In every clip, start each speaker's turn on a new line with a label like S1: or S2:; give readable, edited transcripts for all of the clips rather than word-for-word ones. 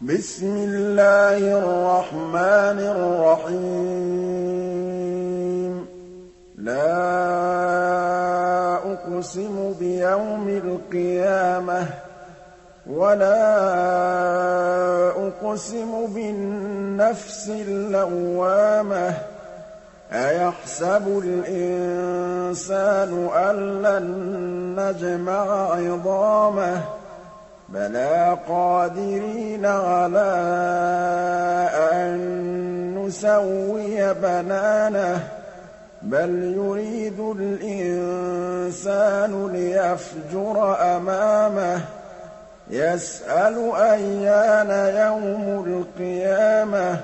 S1: بسم الله الرحمن الرحيم لا أقسم بيوم القيامة ولا أقسم بالنفس اللوامة أيحسب الإنسان أن لن نجمع عظامه بلى قادرين على أن نسوي بنانه بل يريد الإنسان ليفجر أمامه يسأل أيان يوم القيامة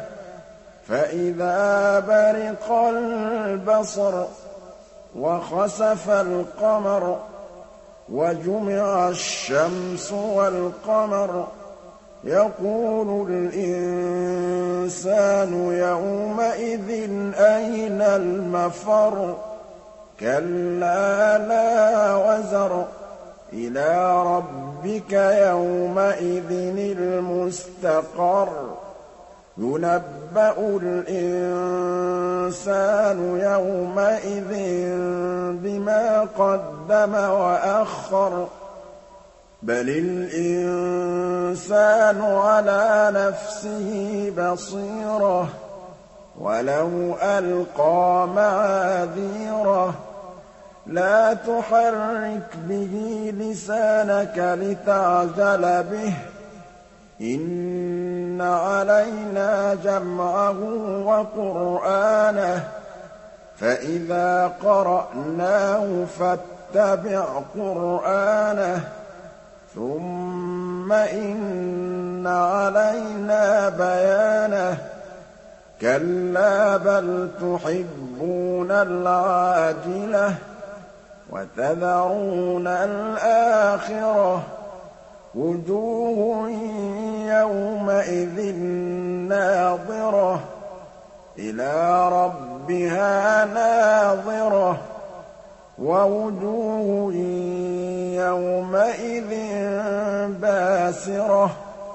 S1: فإذا برق البصر وخسف القمر وجمع الشمس والقمر يقول الإنسان يومئذ أين المفر كلا لا وزر إلى ربك يومئذ المستقر ينبأ الإنسان يومئذ بما قدم وأخر بل الإنسان على نفسه بصيرة ولو ألقى معاذيره لا تحرك به لسانك لتعجل به إن علينا جمعه وقرآنه فإذا قرأناه فاتبع قرآنه ثم إن علينا بيانه كلا بل تحبون العاجلة وتذرون الآخرة وجوه يومئذ ناظرة إلى ربها ناظرة ووجوه يومئذ باسرة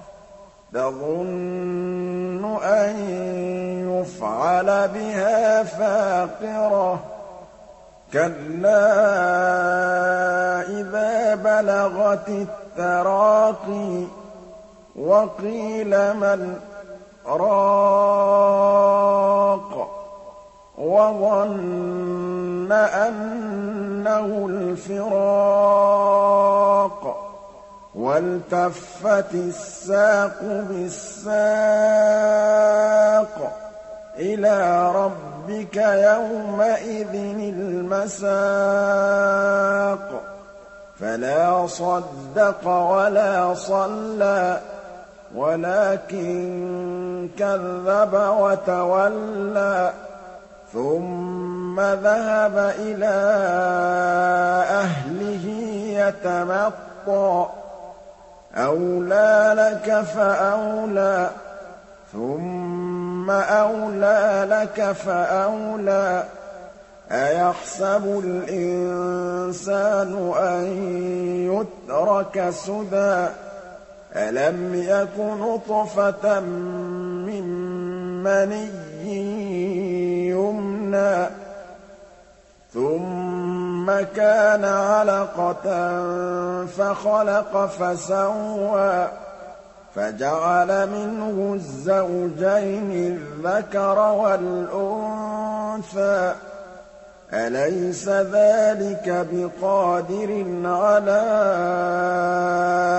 S1: تظن أن يفعل بها فاقرة كلا إذا بلغت التراقي وقيل من راق وظن أنه الفراق والتفت الساق بالساق إلى ربك يومئذ المساق فلا صدق ولا صلى ولكن كذب وتولى ثم ذهب إلى أهله يتمطى أولى لك فأولى ثم أولى لك فأولى أيحسب الإنسان أن يترك سدى ألم يك نطفة من مني يمنى ثم كان علقة فخلق فسوى فجعل منه الزوجين الذكر والأنثى أليس ذلك بقادر على